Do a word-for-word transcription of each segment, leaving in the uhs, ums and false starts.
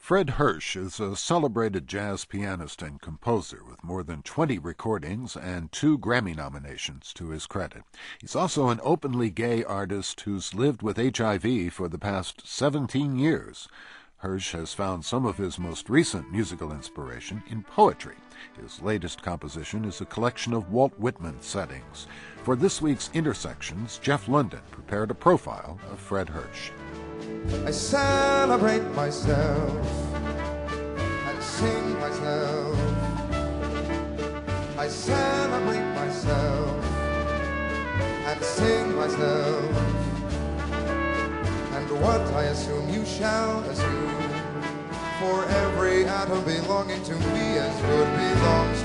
Fred Hersch is a celebrated jazz pianist and composer with more than twenty recordings and two Grammy nominations to his credit. He's also an openly gay artist who's lived with H I V for the past seventeen years. Hersch has found some of his most recent musical inspiration in poetry. His latest composition is a collection of Walt Whitman settings. For this week's Intersections, Jeff London prepared a profile of Fred Hersch. I celebrate myself and sing myself. I celebrate myself and sing myself. And what I assume you shall assume, for every atom belonging to me as good belongs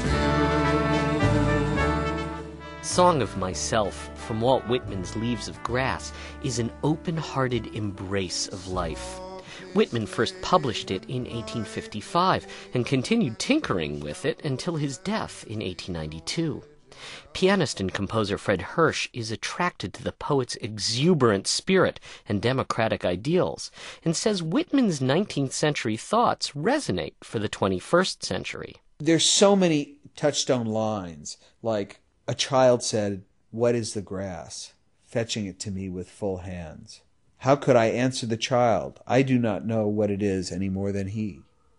to you. Song of Myself from Walt Whitman's Leaves of Grass is an open-hearted embrace of life. Whitman first published it in eighteen fifty-five and continued tinkering with it until his death in eighteen ninety-two. Pianist and composer Fred Hersch is attracted to the poet's exuberant spirit and democratic ideals, and says Whitman's nineteenth century thoughts resonate for the twenty-first century. There's so many touchstone lines, like, a child said, "What is the grass?" fetching it to me with full hands. How could I answer the child? I do not know what it is any more than he.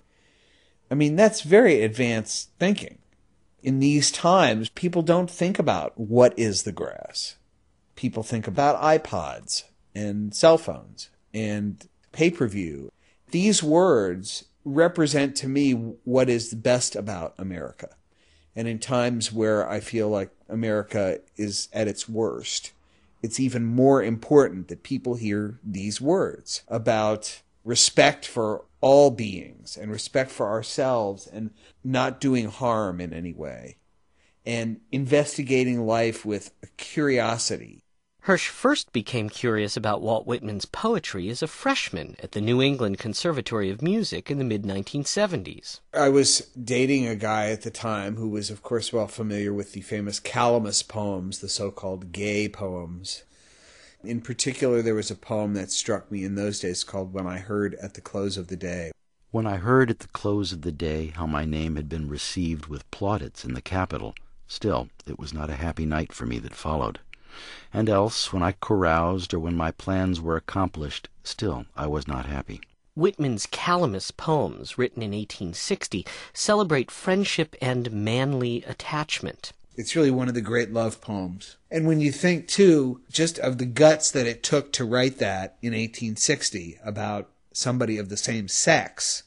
I mean, that's very advanced thinking. In these times, people don't think about what is the grass. People think about iPods and cell phones and pay-per-view. These words represent to me what is the best about America. And in times where I feel like America is at its worst, it's even more important that people hear these words about respect for all beings and respect for ourselves and not doing harm in any way and investigating life with curiosity. Hersch first became curious about Walt Whitman's poetry as a freshman at the New England Conservatory of Music in the mid nineteen seventies. I was dating a guy at the time who was, of course, well familiar with the famous Calamus poems, the so-called gay poems. In particular, there was a poem that struck me in those days called When I Heard at the Close of the Day. When I heard at the close of the day how my name had been received with plaudits in the Capitol, still it was not a happy night for me that followed. And else, when I caroused or when my plans were accomplished, still I was not happy. Whitman's Calamus poems, written in eighteen sixty, celebrate friendship and manly attachment. It's really one of the great love poems. And when you think, too, just of the guts that it took to write that in eighteen sixty about somebody of the same sex,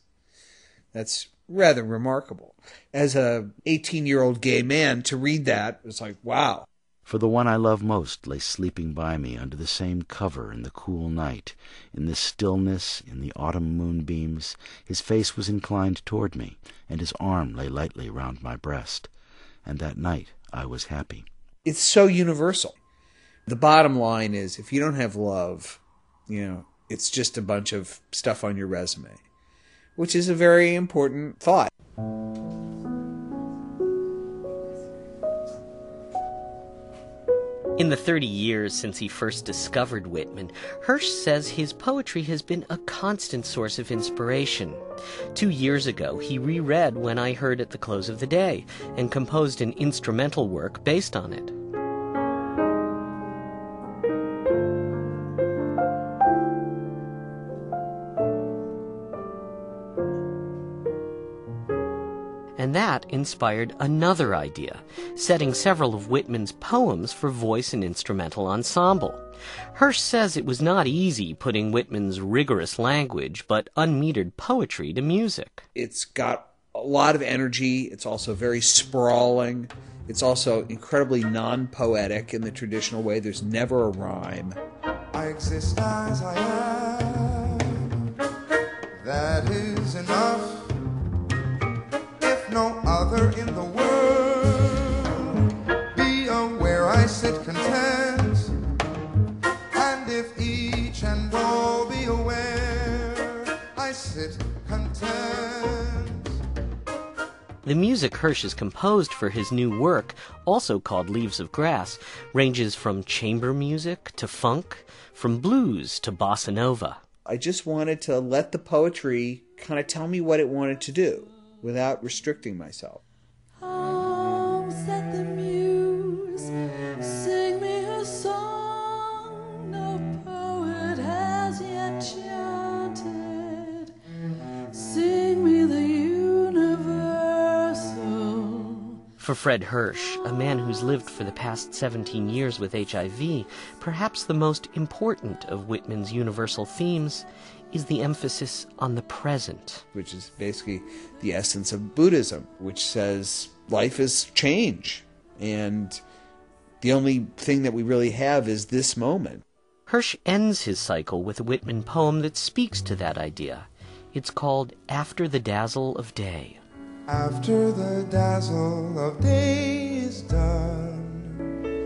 that's rather remarkable. As a eighteen-year-old gay man, to read that, it's like, wow. For the one I love most lay sleeping by me under the same cover in the cool night. In the stillness, in the autumn moonbeams, his face was inclined toward me, and his arm lay lightly round my breast. And that night I was happy. It's so universal. The bottom line is, if you don't have love, you know, it's just a bunch of stuff on your resume, which is a very important thought. In the thirty years since he first discovered Whitman, Hersch says his poetry has been a constant source of inspiration. Two years ago, he reread When I Heard at the Close of the Day and composed an instrumental work based on it. And that inspired another idea, setting several of Whitman's poems for voice and instrumental ensemble. Hersch says it was not easy putting Whitman's rigorous language but unmetered poetry to music. It's got a lot of energy. It's also very sprawling. It's also incredibly non-poetic in the traditional way. There's never a rhyme. I exist as I am. That is enough. No other in the world. Be aware I sit content, and if each and all be aware, I sit content. The music Hersch has composed for his new work, also called Leaves of Grass, ranges from chamber music to funk, from blues to bossa nova. I just wanted to let the poetry kind of tell me what it wanted to do without restricting myself. Oh, said the muse, sing me a song no poet has yet chanted. Sing me the universal. For Fred Hersch, a man who's lived for the past seventeen years with H I V, perhaps the most important of Whitman's universal themes is the emphasis on the present. Which is basically the essence of Buddhism, which says life is change, and the only thing that we really have is this moment. Hersch ends his cycle with a Whitman poem that speaks to that idea. It's called After the Dazzle of Day. After the dazzle of day is done,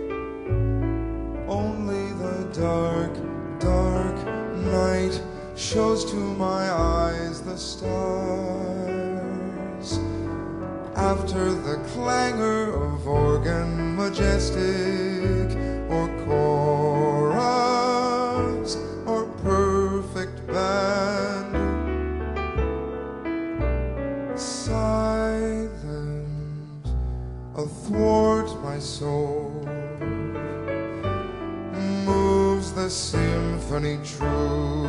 only the dark, dark night shows to my eyes the stars. After the clangor of organ majestic, or chorus, or perfect band, silent athwart my soul moves the symphony true.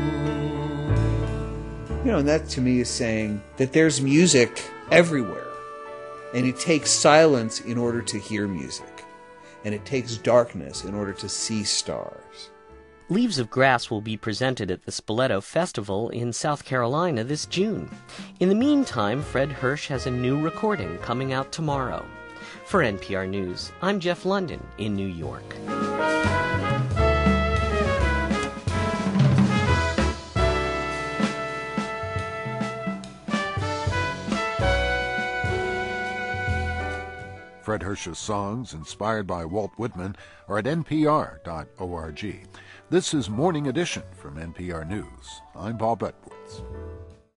You know, and that to me is saying that there's music everywhere, and it takes silence in order to hear music, and it takes darkness in order to see stars. Leaves of Grass will be presented at the Spoleto Festival in South Carolina this June. In the meantime, Fred Hersch has a new recording coming out tomorrow. For N P R News, I'm Jeff London in New York. Fred Hersch's songs, inspired by Walt Whitman, are at N P R dot org. This is Morning Edition from N P R News. I'm Paul Bedwards.